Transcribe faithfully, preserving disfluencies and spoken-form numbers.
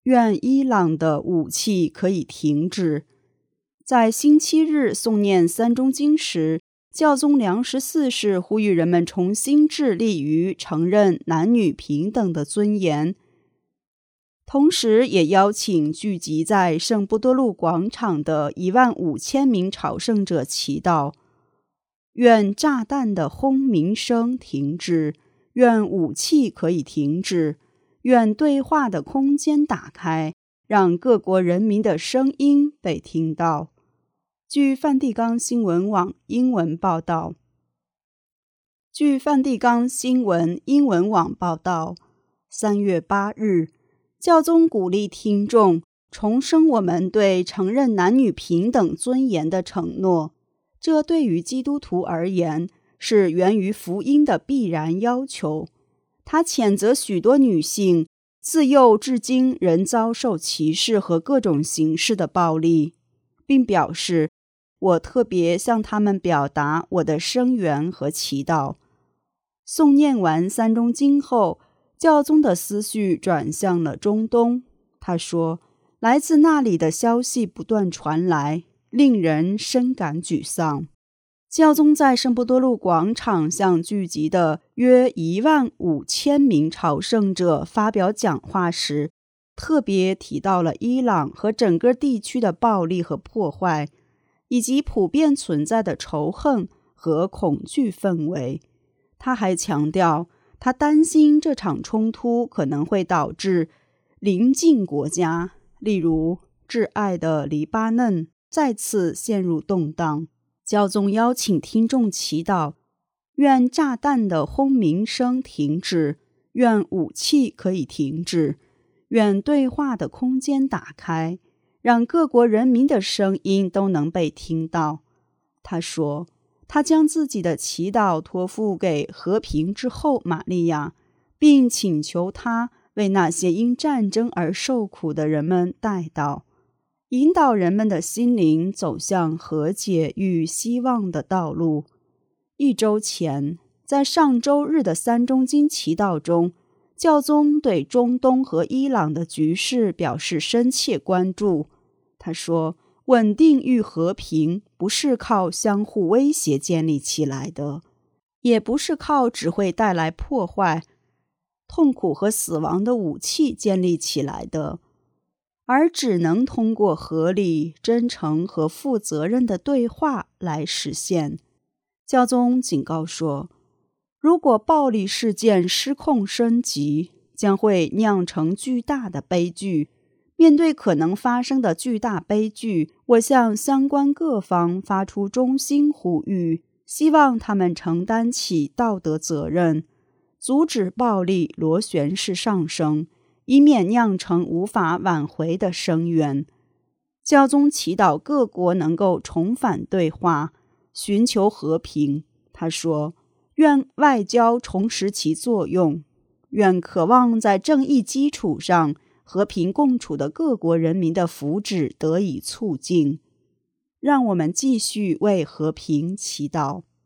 愿伊朗的武器可以停止。在星期日诵念三中经时，教宗良十四世呼吁人们重新致力于承认男女平等的尊严，同时也邀请聚集在圣波多禄广场的一万五千名朝圣者祈祷，愿炸弹的轰鸣声停止，愿武器可以停止，愿对话的空间打开，让各国人民的声音被听到。据梵蒂冈新闻网英文报道，据梵蒂冈新闻英文网报道，三月八日，教宗鼓励听众重申我们对承认男女平等尊严的承诺，这对于基督徒而言是源于福音的必然要求。他谴责许多女性自幼至今仍遭受歧视和各种形式的暴力，并表示，我特别向他们表达我的声援和祈祷。诵念完三中经后，教宗的思绪转向了中东。他说，来自那里的消息不断传来，令人深感沮丧。教宗在圣波多禄广场向聚集的约一万五千名朝圣者发表讲话时，特别提到了伊朗和整个地区的暴力和破坏，以及普遍存在的仇恨和恐惧氛围。他还强调，他担心这场冲突可能会导致邻近国家，例如挚爱的黎巴嫩，再次陷入动荡。教宗邀请听众祈祷，愿炸弹的轰鸣声停止，愿武器可以停止，愿对话的空间打开，让各国人民的声音都能被听到。他说，他将自己的祈祷托付给和平之后玛利亚，并请求他为那些因战争而受苦的人们代祷，引导人们的心灵走向和解与希望的道路。一周前，在上周日的三中经祈祷中，教宗对中东和伊朗的局势表示深切关注。他说，稳定与和平不是靠相互威胁建立起来的，也不是靠只会带来破坏、痛苦和死亡的武器建立起来的，而只能通过合理、真诚和负责任的对话来实现。教宗警告说，如果暴力事件失控升级，将会酿成巨大的悲剧。面对可能发生的巨大悲剧，我向相关各方发出衷心呼吁，希望他们承担起道德责任，阻止暴力螺旋式上升，以免酿成无法挽回的深渊。教宗祈祷各国能够重返对话，寻求和平。他说，愿外交重拾其作用，愿渴望在正义基础上和平共处的各国人民的福祉得以促进。让我们继续为和平祈祷。